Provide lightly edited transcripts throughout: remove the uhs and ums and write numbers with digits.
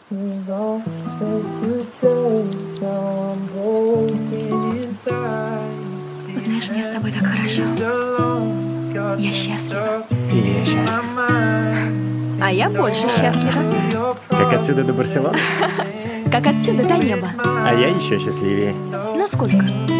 Знаешь, мне с тобой так хорошо. Я счастлива. И я счастлив. А я больше счастлива. Как отсюда до Барселоны? Как отсюда до неба. А я еще счастливее. Насколько?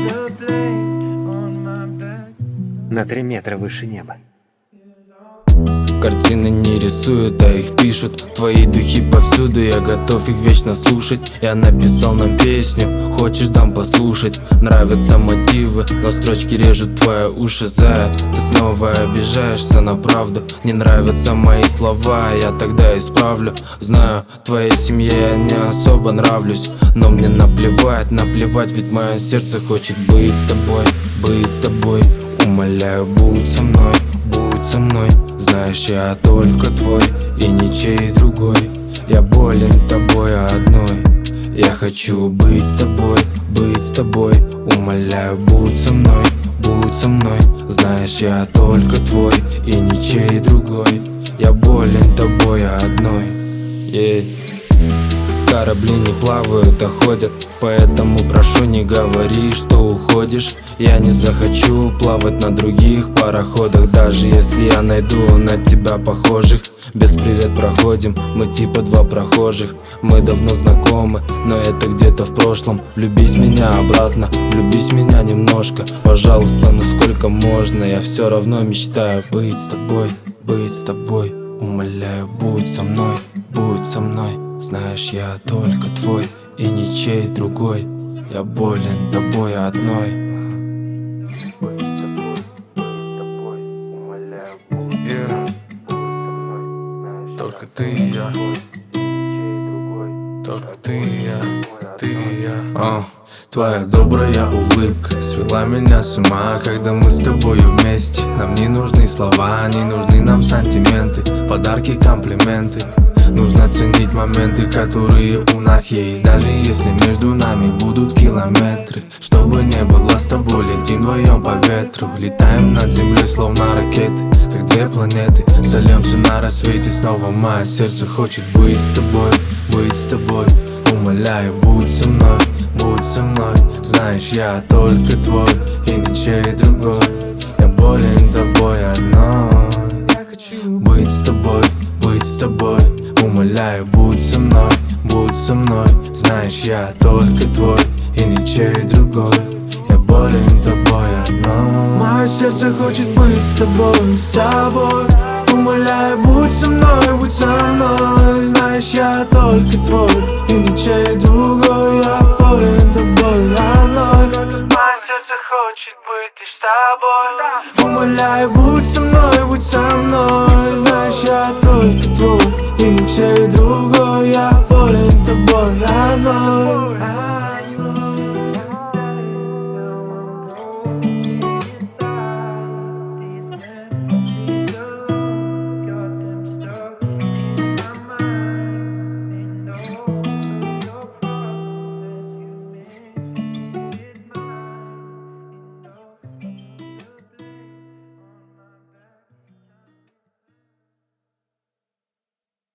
На 3 метра выше неба. Картины не рисуют, а их пишут. Твои духи повсюду, я готов их вечно слушать. Я написал нам песню, хочешь дам послушать. Нравятся мотивы, но строчки режут твои уши. Зая, ты снова обижаешься на правду. Не нравятся мои слова, я тогда исправлю. Знаю, твоей семье я не особо нравлюсь, но мне наплевать, наплевать, ведь мое сердце хочет быть с тобой, быть с тобой. Умоляю, будь со мной, будь со мной. Знаешь, я только твой и ничей другой. Я болен тобой одной. Я хочу быть с тобой, быть с тобой. Умоляю, будь со мной, будь со мной. Знаешь, я только твой и ничей другой. Я болен тобой одной. Корабли не плавают, а ходят. Поэтому прошу, не говори, что уходишь. Я не захочу плавать на других пароходах, даже если я найду на тебя похожих. Без привет проходим, мы типа 2 прохожих. Мы давно знакомы, но это где-то в прошлом. Влюбись в меня обратно, влюбись в меня немножко. Пожалуйста, ну сколько можно, я все равно мечтаю быть с тобой, быть с тобой. Умоляю, будь со мной, будь со мной. Знаешь, я только твой и ничей другой. Я болен тобой одной. Только ты и я. Только ты и я. Ты и я. Твоя добрая улыбка свела меня с ума, когда мы с тобою вместе. Нам не нужны слова, не нужны нам сантименты, подарки, комплименты. Нужно ценить моменты, которые у нас есть, даже если между нами будут километры. Чтобы не было с тобой, летим вдвоем по ветру. Летаем над землей, словно ракеты, как 2 планеты. Сольемся на рассвете, снова мое сердце хочет быть с тобой, быть с тобой. Умоляю, будь со мной, будь со мной. Знаешь, я только твой и ничей другой. Я болен тобой одной. Я хочу быть с тобой, быть с тобой. Умоляю, будь со мной, будь со мной. Знаешь, я только твой и ничей другой. Я болен тобой одной. Мое сердце хочет быть с тобой, с тобой. Умоляю, будь со мной, будь со мной. Знаешь, я только твой и ничей другой. Я болен тобой одной. Мое сердце хочет быть лишь с тобой. Умоляю, будь со мной, будь со мной. Знаешь, я только твой и ничей другой. Я болен тобой одной.